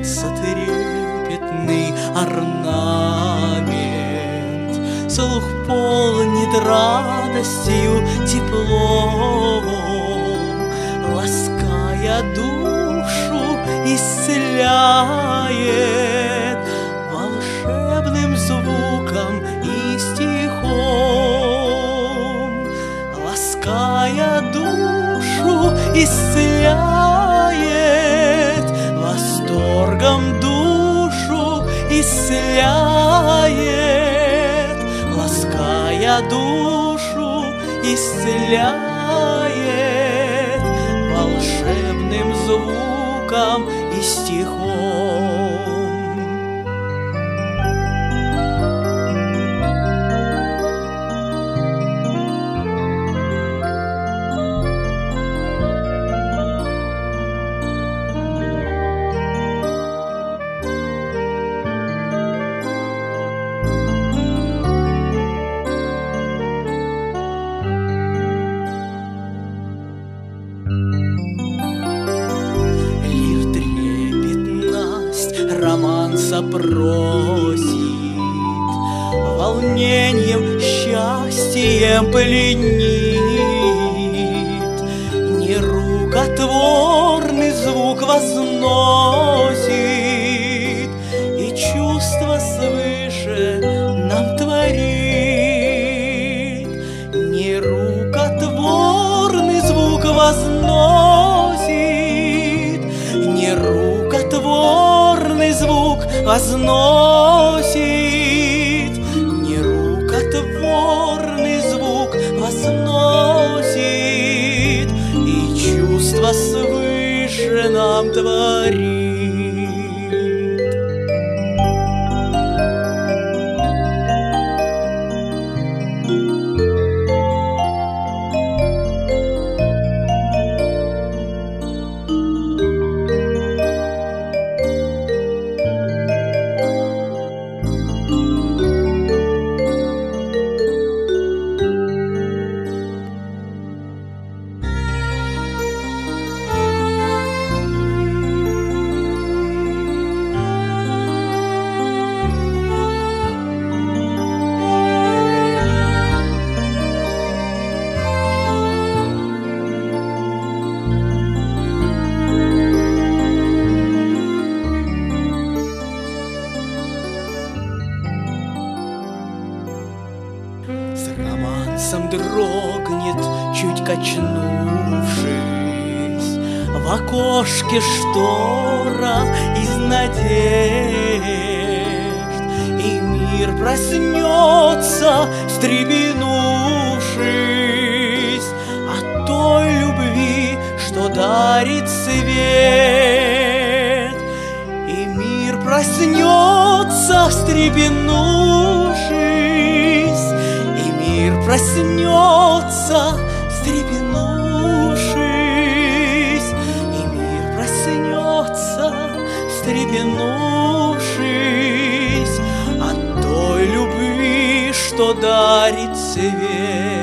льется трепетный орнамент, слух полнит радостью, теплом, лаская душу, исцеляет волшебным звуком и стихом, лаская душу, исцеляет восторгом душу, исцеляет, лаская душу, исцеляет волшебным звуком и стихом. Романса просит, волнением, счастьем пленит, нерукотворный звук возносит и чувство свыше нам творит. Нерукотворный звук возносит, нерукотворный звук возносит, нерукотворный звук возносит и чувство свыше нам творит. С романсом дрогнет, чуть качнувшись, в окошке штора из надежд, и мир проснется, встрепенувшись от той любви, что дарит свет. И мир проснется, встрепенувшись, мир проснется, встрепенувшись, и мир проснется, встрепенувшись от той любви, что дарит свет.